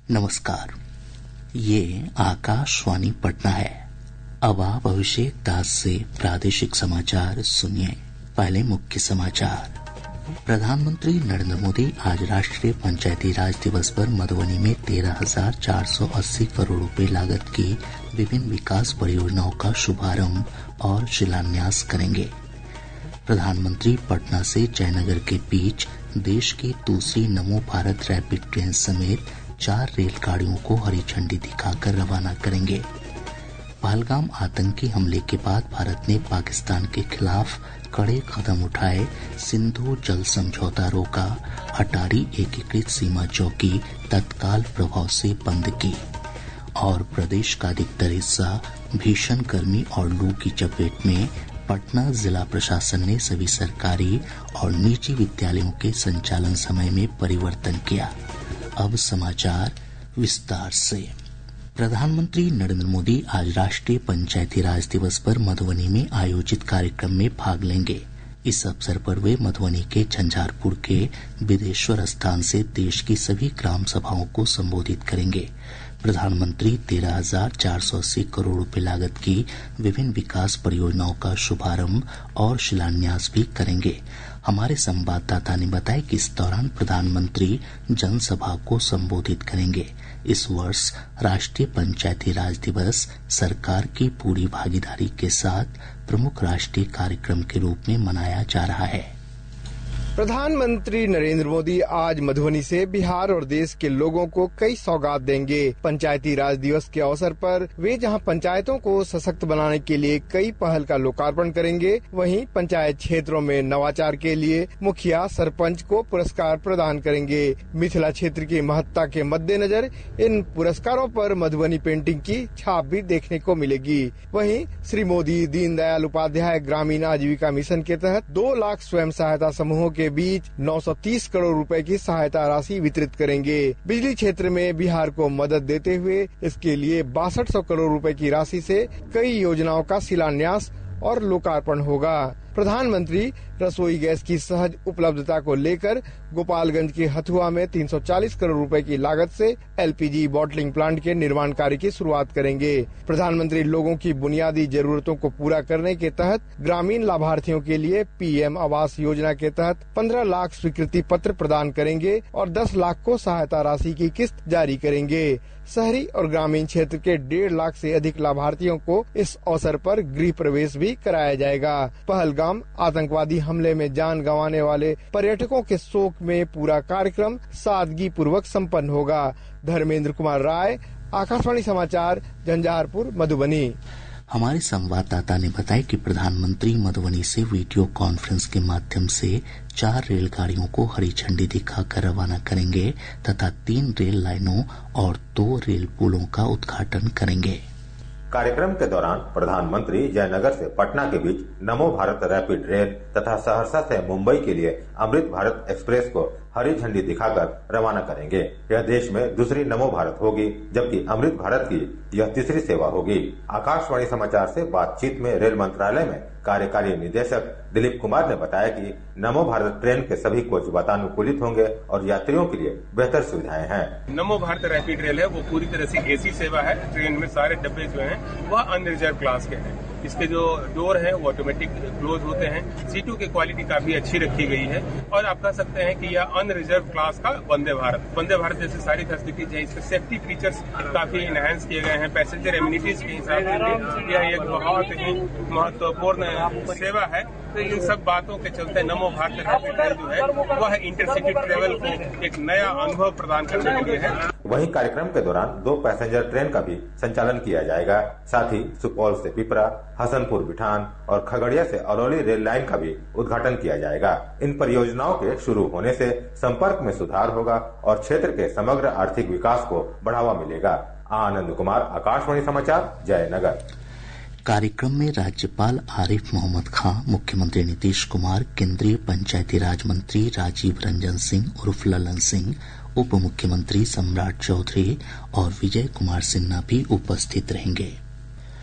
नमस्कार, ये आकाशवाणी पटना है। अब आप अभिषेक दास से प्रादेशिक समाचार सुनिए। पहले मुख्य समाचार। प्रधानमंत्री नरेंद्र मोदी आज राष्ट्रीय पंचायती राज दिवस पर मधुबनी में 13,480 करोड़ रुपए लागत की विभिन्न विकास परियोजनाओं का शुभारंभ और शिलान्यास करेंगे। प्रधानमंत्री पटना से जयनगर के बीच देश की दूसरी नमो भारत रैपिड ट्रेन समेत 4 रेलगाड़ियों को हरी झंडी दिखाकर रवाना करेंगे। पहलगाम आतंकी हमले के बाद भारत ने पाकिस्तान के खिलाफ कड़े कदम उठाए, सिंधु जल समझौता रोका, अटारी एकीकृत सीमा चौकी तत्काल प्रभाव से बंद की और प्रदेश का अधिकतर हिस्सा भीषण गर्मी और लू की चपेट में। पटना जिला प्रशासन ने सभी सरकारी और निजी विद्यालयों के संचालन समय में परिवर्तन किया। अब समाचार विस्तार से। प्रधानमंत्री नरेंद्र मोदी आज राष्ट्रीय पंचायती राज दिवस पर मधुबनी में आयोजित कार्यक्रम में भाग लेंगे। इस अवसर पर वे मधुबनी के झंझारपुर के बिदेश्वर स्थान से देश की सभी ग्राम सभाओं को संबोधित करेंगे। प्रधानमंत्री 13,480 करोड़ रुपए लागत की विभिन्न विकास परियोजनाओं का शुभारंभ और शिलान्यास भी करेंगे। हमारे संवाददाता ने बताया कि इस दौरान प्रधानमंत्री जनसभा को संबोधित करेंगे। इस वर्ष राष्ट्रीय पंचायती राज दिवस सरकार की पूरी भागीदारी के साथ प्रमुख राष्ट्रीय कार्यक्रम के रूप में मनाया जा रहा है। प्रधानमंत्री नरेंद्र मोदी आज मधुबनी से बिहार और देश के लोगों को कई सौगात देंगे। पंचायती राज दिवस के अवसर पर वे जहां पंचायतों को सशक्त बनाने के लिए कई पहल का लोकार्पण करेंगे, वहीं पंचायत क्षेत्रों में नवाचार के लिए मुखिया सरपंच को पुरस्कार प्रदान करेंगे। मिथिला क्षेत्र की महत्ता के मद्देनजर इन पुरस्कारों पर मधुबनी पेंटिंग की छाप भी देखने को मिलेगी। वहीं श्री मोदी दीनदयाल उपाध्याय ग्रामीण आजीविका मिशन के तहत 2 लाख स्वयं सहायता समूहों के बीच 930 करोड़ रुपए की सहायता राशि वितरित करेंगे। बिजली क्षेत्र में बिहार को मदद देते हुए इसके लिए 6200 करोड़ रुपए की राशि से कई योजनाओं का शिलान्यास और लोकार्पण होगा। प्रधानमंत्री रसोई गैस की सहज उपलब्धता को लेकर गोपालगंज के हथुआ में 340 करोड़ रुपए की लागत से एलपीजी बॉटलिंग प्लांट के निर्माण कार्य की शुरुआत करेंगे। प्रधानमंत्री लोगों की बुनियादी जरूरतों को पूरा करने के तहत ग्रामीण लाभार्थियों के लिए पीएम आवास योजना के तहत 15 लाख स्वीकृति पत्र प्रदान करेंगे और 10 लाख को सहायता राशि की किस्त जारी करेंगे। शहरी और ग्रामीण क्षेत्र के 1.5 लाख से अधिक लाभार्थियों को इस अवसर पर गृह प्रवेश भी कराया जाएगा। पहलगाम आतंकवादी हमले में जान गंवाने वाले पर्यटकों के शोक में पूरा कार्यक्रम सादगी पूर्वक संपन्न होगा। धर्मेंद्र कुमार राय, आकाशवाणी समाचार, झंझारपुर, मधुबनी। हमारे संवाददाता ने बताया कि प्रधानमंत्री मधुबनी से वीडियो कॉन्फ्रेंस के माध्यम से 4 रेलगाड़ियों को हरी झंडी दिखाकर रवाना करेंगे तथा 3 रेल लाइनों और 2 रेल पुलों का उद्घाटन करेंगे। कार्यक्रम के दौरान प्रधानमंत्री जयनगर से पटना के बीच नमो भारत रैपिड रेल तथा सहरसा से मुंबई के लिए अमृत भारत एक्सप्रेस को हरी झंडी दिखाकर रवाना करेंगे। यह देश में दूसरी नमो भारत होगी, जबकि अमृत भारत की यह तीसरी सेवा होगी। आकाशवाणी समाचार से बातचीत में रेल मंत्रालय में कार्यकारी निदेशक दिलीप कुमार ने बताया कि नमो भारत ट्रेन के सभी कोच वातानुकूलित होंगे और यात्रियों के लिए बेहतर सुविधाएं हैं। नमो भारत रैपिड रेल है वो पूरी तरह से एसी सेवा है। ट्रेन में सारे डब्बे जो हैं वह अनरिजर्व क्लास के हैं। इसके जो डोर है वो ऑटोमेटिक क्लोज होते हैं। सीटों की क्वालिटी काफी अच्छी रखी गई है और आप कह सकते हैं कि यह अनरिजर्व क्लास का वंदे भारत जैसे सारी फैसिलिटीज है। इसके सेफ्टी फीचर्स काफी इनहेंस किए गए हैं। पैसेंजर एम्यूनिटीज के हिसाब से यह एक बहुत ही महत्वपूर्ण सेवा है। तो इन सब बातों के चलते नमो भारत रैपिड रेल जो है वह इंटरसिटी ट्रेवल को एक नया अनुभव प्रदान करने के लिए है। वहीं कार्यक्रम के दौरान 2 पैसेंजर ट्रेन का भी संचालन किया जाएगा। साथ ही सुपौल से पिपरा, हसनपुर बिठान और खगड़िया से अलौली रेल लाइन का भी उद्घाटन किया जाएगा। इन परियोजनाओं के शुरू होने से संपर्क में सुधार होगा और क्षेत्र के समग्र आर्थिक विकास को बढ़ावा मिलेगा। आनंद कुमार, आकाशवाणी समाचार, जयनगर। कार्यक्रम में राज्यपाल आरिफ मोहम्मद खां, मुख्यमंत्री नीतीश कुमार, केंद्रीय पंचायती राज मंत्री राजीव रंजन सिंह उर्फ ललन सिंह, उप मुख्यमंत्री सम्राट चौधरी और विजय कुमार सिन्हा भी उपस्थित रहेंगे।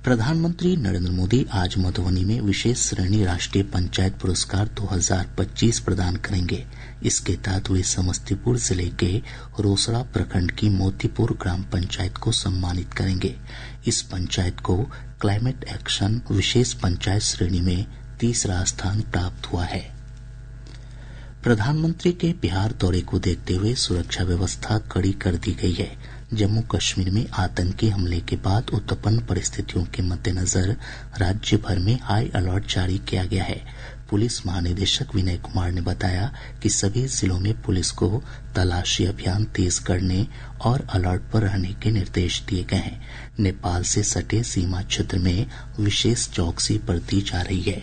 प्रधानमंत्री नरेंद्र मोदी आज मधुबनी में विशेष श्रेणी राष्ट्रीय पंचायत पुरस्कार 2025 प्रदान करेंगे। इसके तहत वे समस्तीपुर जिले के रोसड़ा प्रखंड की मोतीपुर ग्राम पंचायत को सम्मानित करेंगे। इस पंचायत को क्लाइमेट एक्शन विशेष पंचायत श्रेणी में तीसरा स्थान प्राप्त हुआ है। प्रधानमंत्री के बिहार दौरे को देखते हुए सुरक्षा व्यवस्था कड़ी कर दी गई है। जम्मू कश्मीर में आतंकी हमले के बाद उत्पन्न परिस्थितियों के मद्देनजर राज्य भर में हाई अलर्ट जारी किया गया है। पुलिस महानिदेशक विनय कुमार ने बताया कि सभी जिलों में पुलिस को तलाशी अभियान तेज करने और अलर्ट पर रहने के निर्देश दिए गए हैं। नेपाल से सटे सीमा क्षेत्र में विशेष चौकसी बरती जा रही है।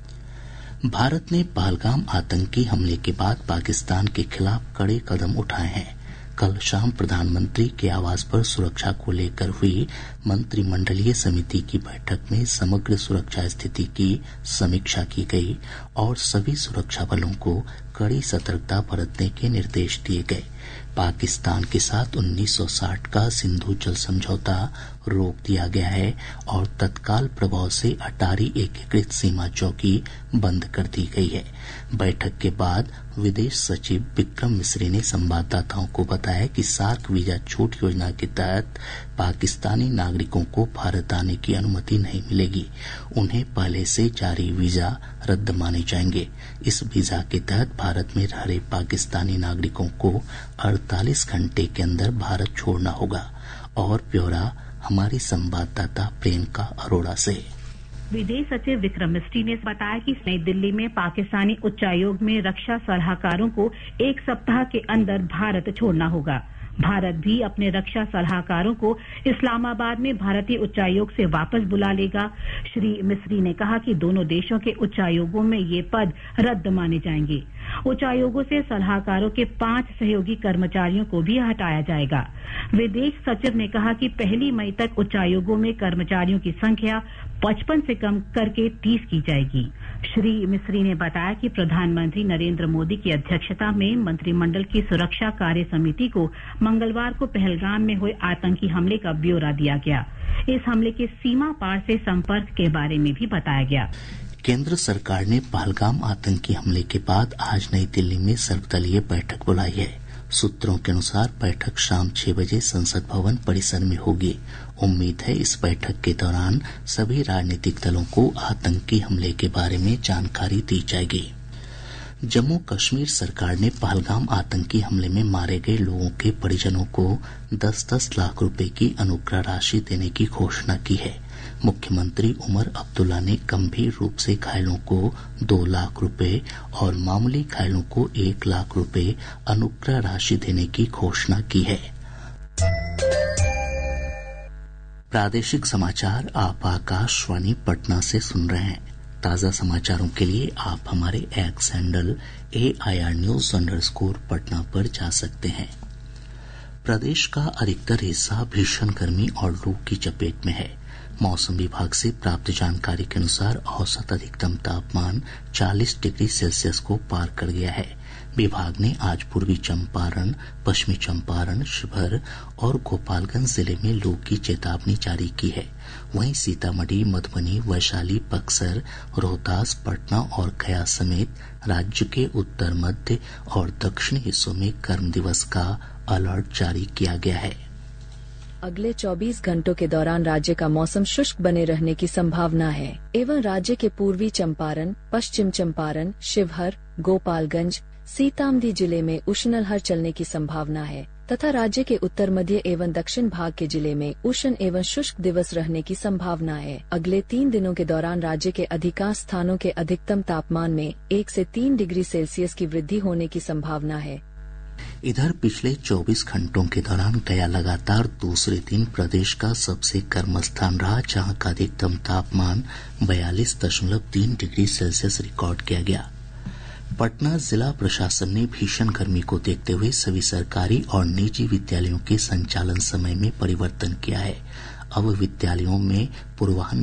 भारत ने पहलगाम आतंकी हमले के बाद पाकिस्तान के खिलाफ कड़े कदम उठाए हैं। कल शाम प्रधानमंत्री के आवास पर सुरक्षा को लेकर हुई मंत्रिमंडलीय समिति की बैठक में समग्र सुरक्षा स्थिति की समीक्षा की गई और सभी सुरक्षा बलों को कड़ी सतर्कता बरतने के निर्देश दिए गए। पाकिस्तान के साथ 1960 का सिंधु जल समझौता रोक दिया गया है और तत्काल प्रभाव से अटारी एकीकृत सीमा चौकी बंद कर दी गई है। बैठक के बाद विदेश सचिव विक्रम मिस्री ने संवाददाताओं को बताया कि सार्क वीजा छूट योजना के तहत पाकिस्तानी नागरिकों को भारत आने की अनुमति नहीं मिलेगी। उन्हें पहले से जारी वीजा रद्द माने जाएंगे। इस वीजा के तहत भारत में रह रहे पाकिस्तानी नागरिकों को 48 घंटे के अंदर भारत छोड़ना होगा। और ब्यौरा हमारी संवाददाता प्रियंका अरोड़ा से। विदेश सचिव विक्रम मिस्री ने बताया कि नई दिल्ली में पाकिस्तानी उच्चायोग में रक्षा सलाहकारों को 1 सप्ताह के अंदर भारत छोड़ना होगा। भारत भी अपने रक्षा सलाहकारों को इस्लामाबाद में भारतीय उच्चायोग से वापस बुला लेगा। श्री मिस्री ने कहा कि दोनों देशों के उच्चायोगों में ये पद रद्द माने जाएंगे। उच्चायोगों से सलाहकारों के 5 सहयोगी कर्मचारियों को भी हटाया जाएगा। विदेश सचिव ने कहा कि 1 मई तक उच्चायोगों में कर्मचारियों की संख्या 55 से कम करके 30 की जाएगी। श्री मिस्री ने बताया कि प्रधानमंत्री नरेंद्र मोदी की अध्यक्षता में मंत्रिमंडल की सुरक्षा कार्य समिति को मंगलवार को पहलगाम में हुए आतंकी हमले का ब्यौरा दिया गया। इस हमले के सीमा पार से संपर्क के बारे में भी बताया गया। केंद्र सरकार ने पहलगाम आतंकी हमले के बाद आज नई दिल्ली में सर्वदलीय बैठक बुलाई है। सूत्रों के अनुसार बैठक शाम 6 बजे संसद भवन परिसर में होगी। उम्मीद है इस बैठक के दौरान सभी राजनीतिक दलों को आतंकी हमले के बारे में जानकारी दी जाएगी। जम्मू कश्मीर सरकार ने पहलगाम आतंकी हमले में मारे गए लोगों के परिजनों को 10-10 लाख रुपए की अनुग्रह राशि देने की घोषणा की है। मुख्यमंत्री उमर अब्दुल्ला ने गंभीर रूप से घायलों को 2 लाख रुपए और मामूली घायलों को 1 लाख रुपए अनुग्रह राशि देने की घोषणा की है। प्रादेशिक समाचार आप आकाशवाणी पटना से सुन रहे हैं। ताज़ा समाचारों के लिए आप हमारे एक्स हैंडल AIRnews_पटना पर जा सकते हैं। प्रदेश का अधिकतर हिस्सा भीषण गर्मी और लू की चपेट में है। मौसम विभाग से प्राप्त जानकारी के अनुसार औसत अधिकतम तापमान 40 डिग्री सेल्सियस को पार कर गया है। विभाग ने आज पूर्वी चंपारण, पश्चिमी चंपारण, शिवहर और गोपालगंज जिले में लू की चेतावनी जारी की है। वहीं सीतामढ़ी, मधुबनी, वैशाली, बक्सर, रोहतास, पटना और गया समेत राज्य के उत्तर, मध्य और दक्षिणी हिस्सों में गर्म दिवस का अलर्ट जारी किया गया है। अगले 24 घंटों के दौरान राज्य का मौसम शुष्क बने रहने की संभावना है एवं राज्य के पूर्वी चंपारण, पश्चिम चंपारण, शिवहर, गोपालगंज, सीतामढ़ी जिले में उष्णलहर चलने की संभावना है तथा राज्य के उत्तर मध्य एवं दक्षिण भाग के जिले में उष्ण एवं शुष्क दिवस रहने की संभावना है। अगले 3 दिनों के दौरान राज्य के अधिकांश स्थानों के अधिकतम तापमान में 1 से 3 डिग्री सेल्सियस की वृद्धि होने की संभावना है। इधर पिछले 24 घंटों के दौरान गया लगातार दूसरे दिन प्रदेश का सबसे गर्म स्थान रहा, जहां का अधिकतम तापमान 42.3 डिग्री सेल्सियस रिकॉर्ड किया गया। पटना जिला प्रशासन ने भीषण गर्मी को देखते हुए सभी सरकारी और निजी विद्यालयों के संचालन समय में परिवर्तन किया है। अब विद्यालयों में पूर्वाह्न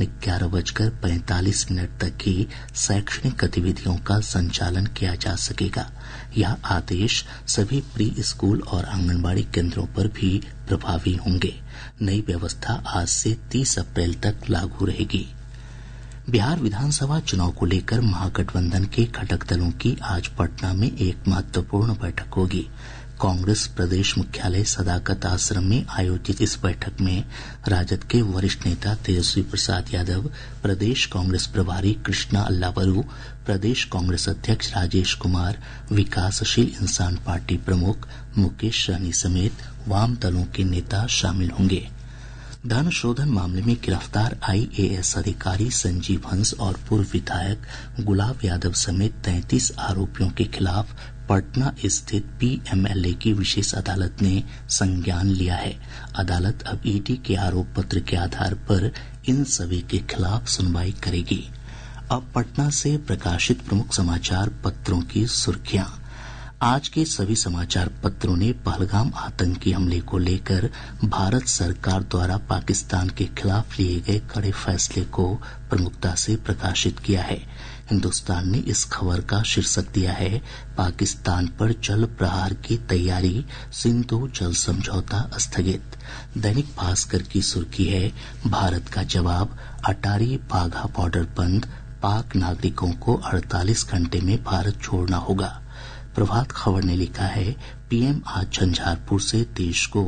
11:45 तक ही शैक्षणिक गतिविधियों का संचालन किया जा सकेगा। यह आदेश सभी प्री स्कूल और आंगनबाड़ी केंद्रों पर भी प्रभावी होंगे। नई व्यवस्था आज से 30 अप्रैल तक लागू रहेगी। बिहार विधानसभा चुनाव को लेकर महागठबंधन के घटक दलों की आज पटना में एक महत्वपूर्ण बैठक होगी। कांग्रेस प्रदेश मुख्यालय सदाकत आश्रम में आयोजित इस बैठक में राजद के वरिष्ठ नेता तेजस्वी प्रसाद यादव, प्रदेश कांग्रेस प्रभारी कृष्णा अल्लावरू, प्रदेश कांग्रेस अध्यक्ष राजेश कुमार, विकासशील इंसान पार्टी प्रमुख मुकेश सहनी समेत वाम दलों के नेता शामिल होंगे। धन शोधन मामले में गिरफ्तार IAS अधिकारी संजीव हंस और पूर्व विधायक गुलाब यादव समेत 33 आरोपियों के खिलाफ पटना स्थित PMLA की विशेष अदालत ने संज्ञान लिया है। अदालत अब ED के आरोप पत्र के आधार पर इन सभी के खिलाफ सुनवाई करेगी। अब पटना से प्रकाशित प्रमुख समाचार पत्रों की सुर्खियां। आज के सभी समाचार पत्रों ने पहलगाम आतंकी हमले को लेकर भारत सरकार द्वारा पाकिस्तान के खिलाफ लिए गए कड़े फैसले को प्रमुखता से प्रकाशित किया है। हिन्दुस्तान ने इस खबर का शीर्षक दिया है, पाकिस्तान पर जल प्रहार की तैयारी, सिंधु जल समझौता स्थगित। दैनिक भास्कर की सुर्खी है, भारत का जवाब, अटारी वाघा बॉर्डर बंद, पाक नागरिकों को 48 घंटे में भारत छोड़ना होगा। प्रभात खबर ने लिखा है, PM आज झंझारपुर से देश को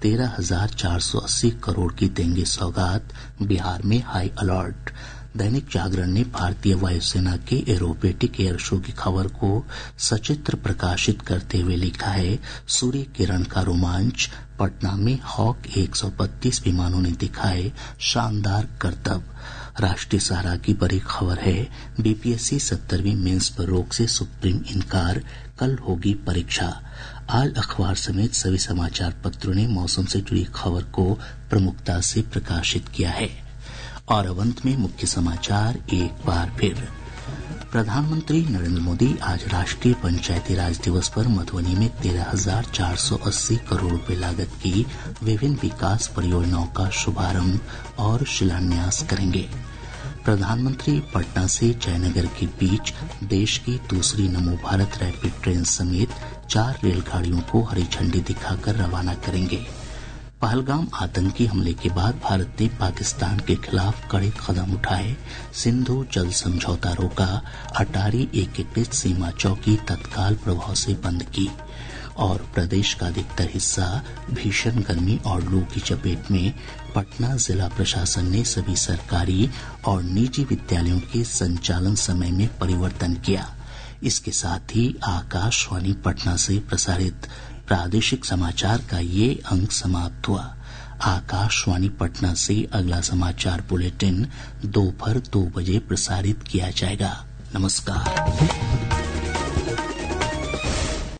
13,480 करोड़ की देंगे सौगात, बिहार में हाई अलर्ट। दैनिक जागरण ने भारतीय वायुसेना के एरोबेटिक एयर शो की खबर को सचित्र प्रकाशित करते हुए लिखा है, सूर्य किरण का रोमांच, पटना में हॉक 132 विमानों ने दिखाए शानदार करतब। राष्ट्रीय सहारा की बड़ी खबर है, BPSC 70वीं मेंस पर रोक से सुप्रीम इनकार, कल होगी परीक्षा। आज अखबार समेत सभी समाचार पत्रों ने मौसम से जुड़ी खबर को प्रमुखता से प्रकाशित किया है। और अब अंत में मुख्य समाचार एक बार फिर। प्रधानमंत्री नरेंद्र मोदी आज राष्ट्रीय पंचायती राज दिवस पर मधुबनी में 13,480 करोड़ रुपए लागत की विभिन्न विकास परियोजनाओं का शुभारंभ और शिलान्यास करेंगे। प्रधानमंत्री पटना से जयनगर के बीच देश की दूसरी नमो भारत रैपिड ट्रेन समेत 4 रेलगाड़ियों को हरी झंडी दिखाकर रवाना करेंगे। पहलगाम आतंकी हमले के बाद भारत ने पाकिस्तान के खिलाफ कड़े कदम उठाए, सिंधु जल समझौता रोका, अटारी एकीकृत सीमा चौकी तत्काल प्रभाव से बंद की और प्रदेश का अधिकतर हिस्सा भीषण गर्मी और लू की चपेट में। पटना जिला प्रशासन ने सभी सरकारी और निजी विद्यालयों के संचालन समय में परिवर्तन किया। इसके साथ ही आकाशवाणी पटना से प्रसारित प्रादेशिक समाचार का ये अंक समाप्त हुआ। आकाशवाणी पटना से अगला समाचार बुलेटिन दोपहर 2 बजे प्रसारित किया जाएगा। नमस्कार।